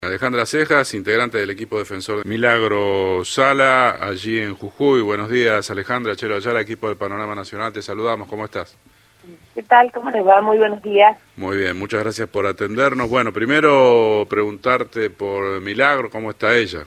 Alejandra Cejas, integrante del equipo defensor de Milagro Sala, allí en Jujuy. Buenos días, Alejandra. Chelo Ayala, equipo del Panorama Nacional, te saludamos. ¿Cómo estás? ¿Qué tal? ¿Cómo les va? Muy buenos días. Muy bien, muchas gracias por atendernos. Bueno, primero preguntarte por Milagro, ¿cómo está ella?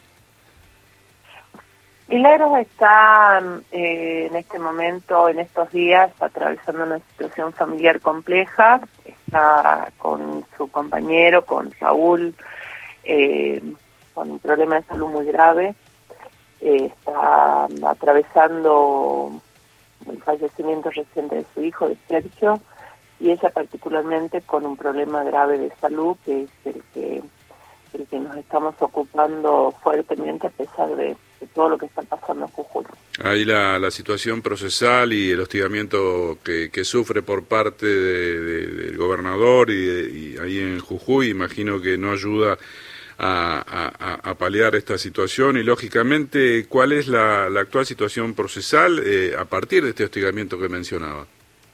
Milagros está en este momento, en estos días, atravesando una situación familiar compleja. Está con su compañero, con Raúl, con un problema de salud muy grave. Está atravesando el fallecimiento reciente de su hijo, de Sergio, y ella particularmente con un problema grave de salud, que es el que nos estamos ocupando fuertemente a pesar de todo lo que está pasando en Jujuy. Ahí la situación procesal y el hostigamiento que sufre por parte del gobernador y ahí en Jujuy, imagino que no ayuda a paliar esta situación y lógicamente, ¿cuál es la actual situación procesal a partir de este hostigamiento que mencionaba?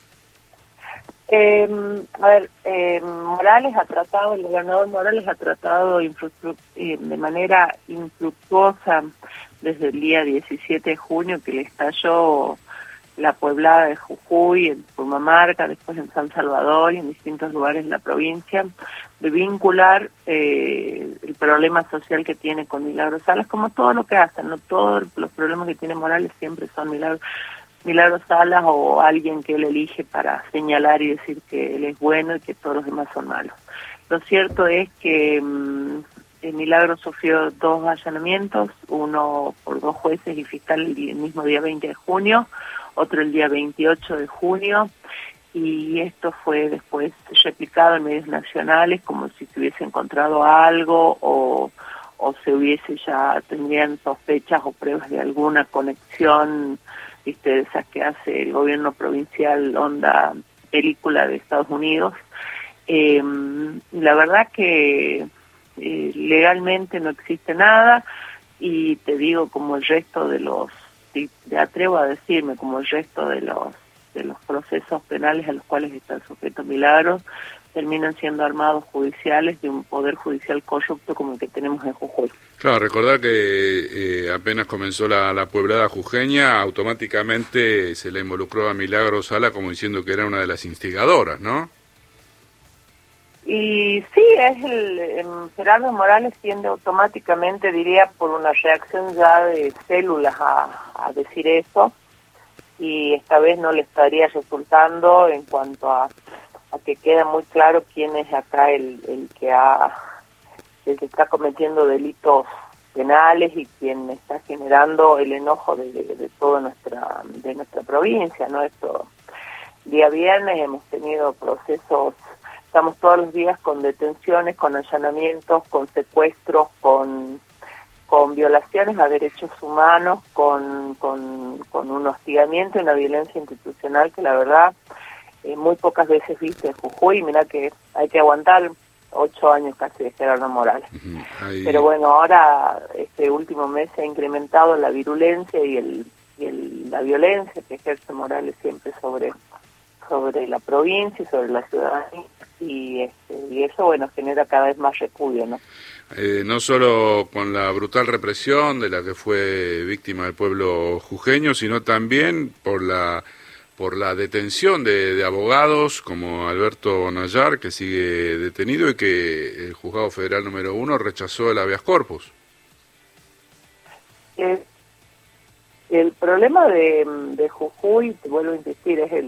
Morales ha tratado, el gobernador Morales ha tratado de manera infructuosa desde el día 17 de junio que le estalló la pueblada de Jujuy, en Purmamarca, después en San Salvador y en distintos lugares de la provincia, de vincular el problema social que tiene con Milagro Salas, como todo lo que hacen, no todos los problemas que tiene Morales siempre son Milagro Salas o alguien que él elige para señalar y decir que él es bueno y que todos los demás son malos. Lo cierto es que Milagro sufrió 2 allanamientos, uno por 2 jueces y fiscal el mismo día 20 de junio, otro el día 28 de junio, y esto fue después replicado en medios nacionales como si se hubiese encontrado algo o se hubiese tendrían sospechas o pruebas de alguna conexión, de esas que hace el gobierno provincial, onda película de Estados Unidos. La verdad que legalmente no existe nada, y te digo, como el resto de los, te atrevo a decirme, como el resto de los procesos penales a los cuales está sujeto Milagros, terminan siendo armados judiciales de un poder judicial corrupto como el que tenemos en Jujuy. Claro, recordar que apenas comenzó la pueblada jujeña, automáticamente se le involucró a Milagro Sala como diciendo que era una de las instigadoras, ¿no? Y sí, Gerardo Morales tiende automáticamente, diría, por una reacción ya de células a decir eso, y esta vez no le estaría resultando en cuanto a que queda muy claro quién es acá el que está cometiendo delitos penales y quien está generando el enojo de toda nuestra provincia, ¿no? Esto, día viernes hemos tenido procesos, estamos todos los días con detenciones, con allanamientos, con secuestros, con violaciones a derechos humanos, con un hostigamiento y una violencia institucional que la verdad muy pocas veces viste en Jujuy. Mira que hay que aguantar 8 años casi de Gerardo Morales. Pero bueno, ahora este último mes se ha incrementado la virulencia y la violencia que ejerce Morales siempre sobre la provincia y sobre la ciudadanía, y eso, bueno, genera cada vez más repudio, ¿no? No solo con la brutal represión de la que fue víctima el pueblo jujeño, sino también por la detención de abogados como Alberto Nayar, que sigue detenido y que el Juzgado Federal número 1 rechazó el habeas corpus. El problema de Jujuy, te vuelvo a insistir, es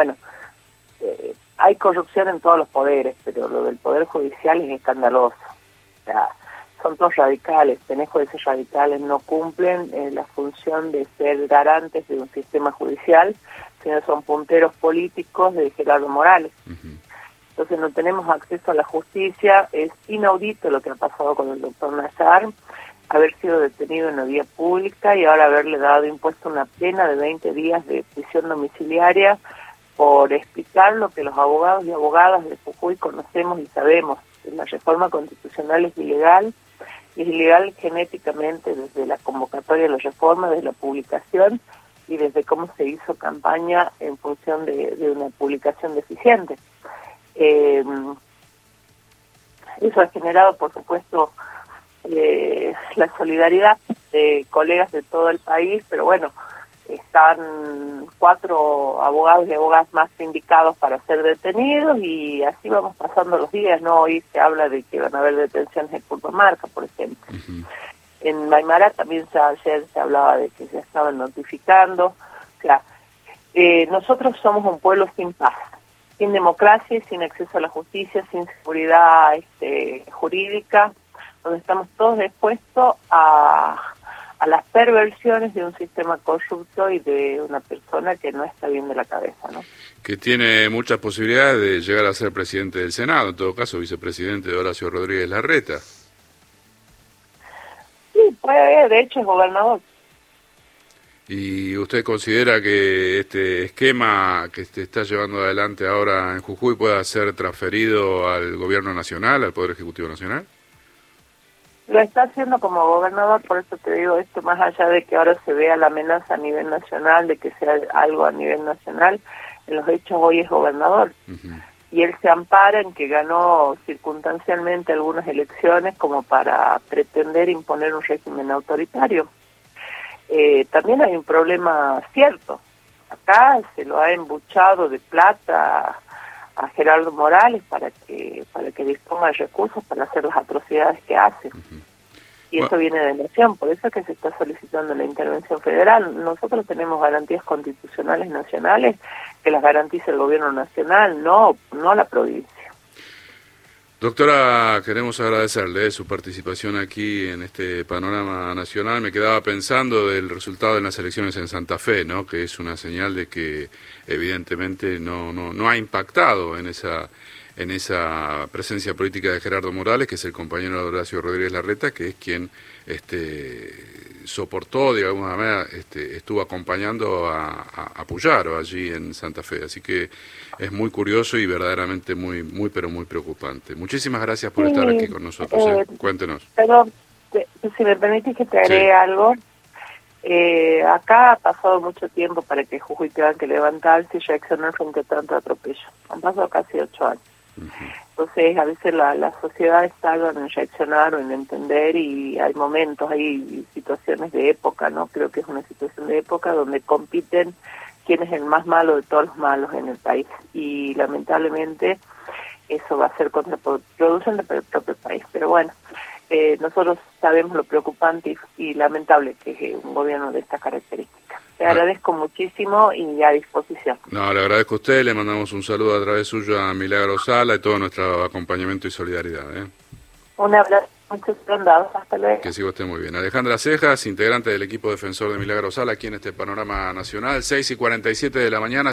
hay corrupción en todos los poderes, pero lo del Poder Judicial es escandaloso. O sea, son todos radicales, tenés jueces radicales, no cumplen la función de ser garantes de un sistema judicial, sino son punteros políticos de Gerardo Morales. Entonces no tenemos acceso a la justicia. Es inaudito lo que ha pasado con el doctor Nayar, haber sido detenido en la vía pública y ahora haberle impuesto una pena de 20 días de prisión domiciliaria por explicar lo que los abogados y abogadas de Jujuy conocemos y sabemos. La reforma constitucional es ilegal, y es ilegal genéticamente desde la convocatoria de la reforma, desde la publicación y desde cómo se hizo campaña en función de una publicación deficiente. Eso ha generado, por supuesto, la solidaridad de colegas de todo el país, pero bueno, están 4 abogados y abogadas más indicados para ser detenidos y así vamos pasando los días, ¿no? Hoy se habla de que van a haber detenciones en Purmamarca, por ejemplo. En Maimará también ayer se hablaba de que se estaban notificando. O sea, nosotros somos un pueblo sin paz, sin democracia, sin acceso a la justicia, sin seguridad jurídica, donde estamos todos expuestos a las perversiones de un sistema corrupto y de una persona que no está bien de la cabeza, ¿no? Que tiene muchas posibilidades de llegar a ser presidente del Senado, en todo caso vicepresidente de Horacio Rodríguez Larreta. Sí, puede, de hecho es gobernador. ¿Y usted considera que este esquema que se está llevando adelante ahora en Jujuy pueda ser transferido al gobierno nacional, al Poder Ejecutivo Nacional? Lo está haciendo como gobernador, por eso te digo esto, más allá de que ahora se vea la amenaza a nivel nacional, de que sea algo a nivel nacional, en los hechos hoy es gobernador. Y él se ampara en que ganó circunstancialmente algunas elecciones como para pretender imponer un régimen autoritario. También hay un problema cierto. Acá se lo ha embuchado de plata a Gerardo Morales para que disponga de recursos para hacer las atrocidades que hace. Y eso viene de nación, por eso es que se está solicitando la intervención federal. Nosotros tenemos garantías constitucionales nacionales que las garantiza el gobierno nacional, no la provincia. Doctora, queremos agradecerle su participación aquí en este panorama nacional. Me quedaba pensando del resultado de las elecciones en Santa Fe, ¿no? Que es una señal de que evidentemente no ha impactado en esa presencia política de Gerardo Morales, que es el compañero de Horacio Rodríguez Larreta, que es quien soportó, de alguna manera, estuvo acompañando a Puyaro allí en Santa Fe. Así que es muy curioso y verdaderamente muy pero muy preocupante. Muchísimas gracias por estar aquí con nosotros. Cuéntenos. Pero, si me permitís que te agregue algo, acá ha pasado mucho tiempo para que Jujuy tenga que levantarse y reaccionar frente a tanto atropello. Han pasado casi 8 años. Entonces, a veces las sociedades tardan en reaccionar o en entender y hay momentos, hay situaciones de época, ¿no? Creo que es una situación de época donde compiten quién es el más malo de todos los malos en el país y lamentablemente eso va a ser contraproducente para el propio país. Pero bueno, nosotros sabemos lo preocupante y lamentable que es un gobierno de estas características. Te agradezco muchísimo y a disposición. No, le agradezco a usted, le mandamos un saludo a través suyo a Milagro Sala y todo nuestro acompañamiento y solidaridad. Un abrazo, muchos saludos, hasta luego. Que siga usted muy bien. Alejandra Cejas, integrante del equipo defensor de Milagro Sala, aquí en este panorama nacional, 6:47 de la mañana.